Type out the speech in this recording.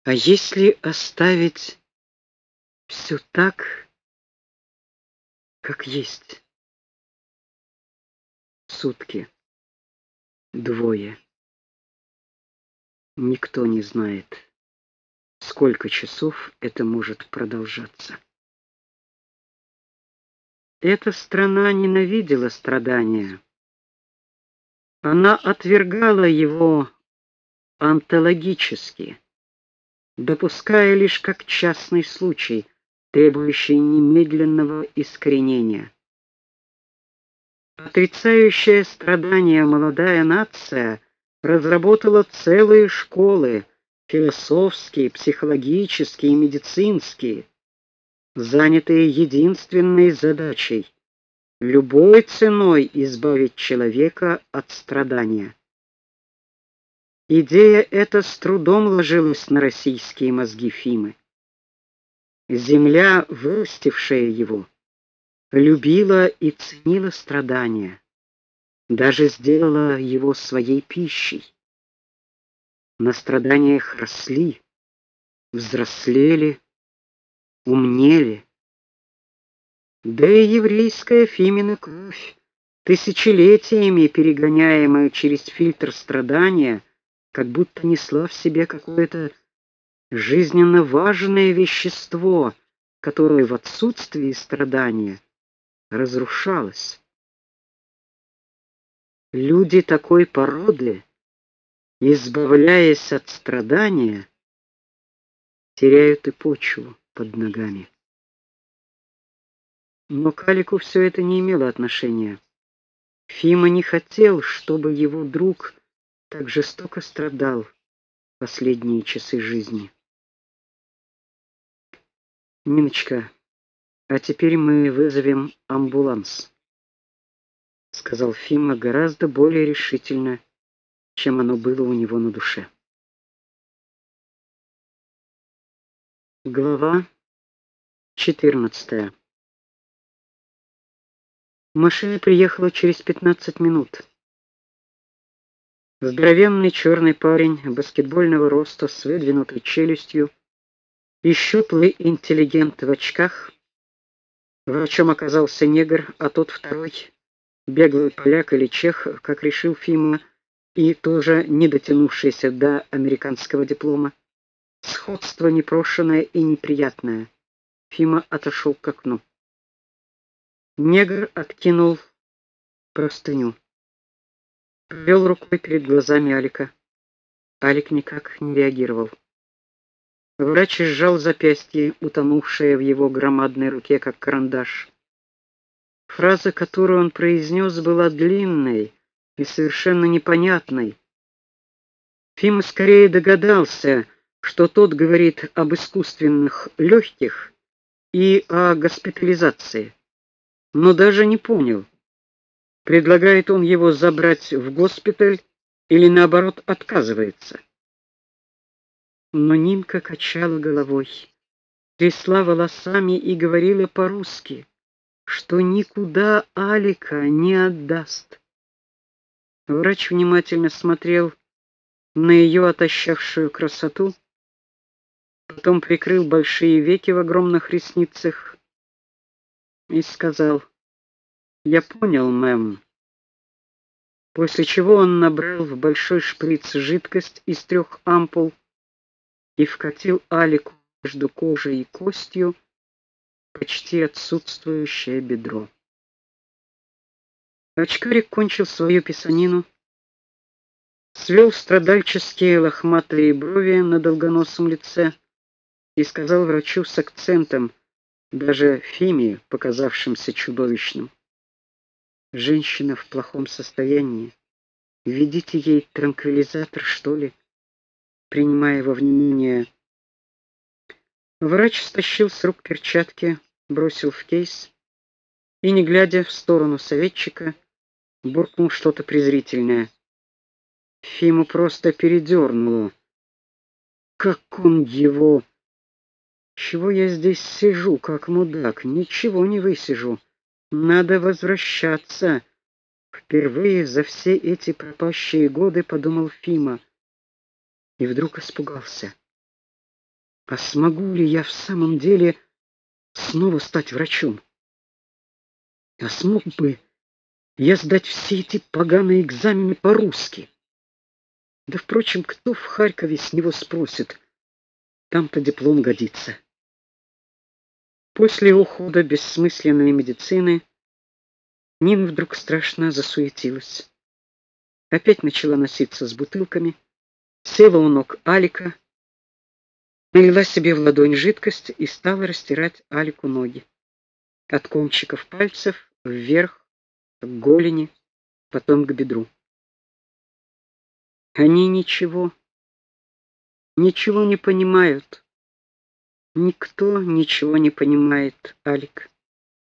А если оставить все так, как есть? Сутки, двое. Никто не знает, сколько часов это может продолжаться. Эта страна ненавидела страдания. Она отвергала его онтологически, допуская лишь как частный случай, требующий немедленного искоренения. Отрицающая страдания молодая нация разработала целые школы, философские, психологические и медицинские, занятые единственной задачей — любой ценой избавить человека от страдания. Идея эта с трудом ложилась на российские мозги Фимы. Земля, вырастившая его, любила и ценила страдания, даже сделала его своей пищей. На страданиях росли, взрослели, умнели. Да и еврейская Фимина кровь, тысячелетиями перегоняемая через фильтр страдания, как будто несла в себе какое-то жизненно важное вещество, которое в отсутствии страдания разрушалось. Люди такой породы, избавляясь от страдания, теряют и почву под ногами. Но к Алику все это не имело отношения. Фима не хотел, чтобы его друг так жестоко страдал последние часы жизни. «Миночка, а теперь мы вызовем амбуланс», — сказал Фима гораздо более решительно, чем оно было у него на душе. Глава 14. Машина приехала через 15 минут. Здоровенный черный парень баскетбольного роста с выдвинутой челюстью и щуплый интеллигент в очках. Врачом оказался негр, а тот второй — беглый поляк или чех, как решил Фима, и тоже не дотянувшийся до американского диплома. Сходство непрошеное и неприятное. Фима отошел к окну. Негр откинул простыню. Провел рукой перед глазами Алика. Алик никак не реагировал. Врач сжал запястье, утонувшее в его громадной руке, как карандаш. Фраза, которую он произнес, была длинной и совершенно непонятной. Фима скорее догадался, что тот говорит об искусственных легких и о госпитализации, но даже не понял, предлагает он его забрать в госпиталь или, наоборот, отказывается. Но Нинка качала головой, трясла волосами и говорила по-русски, что никуда Алика не отдаст. Врач внимательно смотрел на ее отощавшую красоту, потом прикрыл большие веки в огромных ресницах и сказал: «Я понял, мэм», после чего он набрал в большой шприц жидкость из 3 ампул и вкатил Алику между кожей и костью почти отсутствующее бедро. Очкарик кончил свою писанину, свел страдальческие лохматые брови на долгоносом лице и сказал врачу с акцентом, даже Фиме показавшимся чудовищным: «Женщина в плохом состоянии. Введите ей транквилизатор, что ли?» Принимая во внимание. Врач стащил с рук перчатки, бросил в кейс и, не глядя в сторону советчика, буркнул что-то презрительное. Фиму просто передернуло. Как он его... Чего я здесь сижу, как мудак? Ничего не высижу. Надо возвращаться. Впервые за все эти пропащие годы подумал Фима. И вдруг испугался. А смогу ли я в самом деле снова стать врачом? А смог бы я сдать все эти поганые экзамены по-русски? Да, впрочем, кто в Харькове с него спросит? Там-то диплом годится. После ухода бессмысленной медицины Нина вдруг страшно засуетилась. Опять начала носиться с бутылками, села у ног Алика, налила себе в ладонь жидкость и стала растирать Алику ноги. От кончиков пальцев вверх, к голени, потом к бедру. Они ничего не понимают. Никто ничего не понимает, Алик.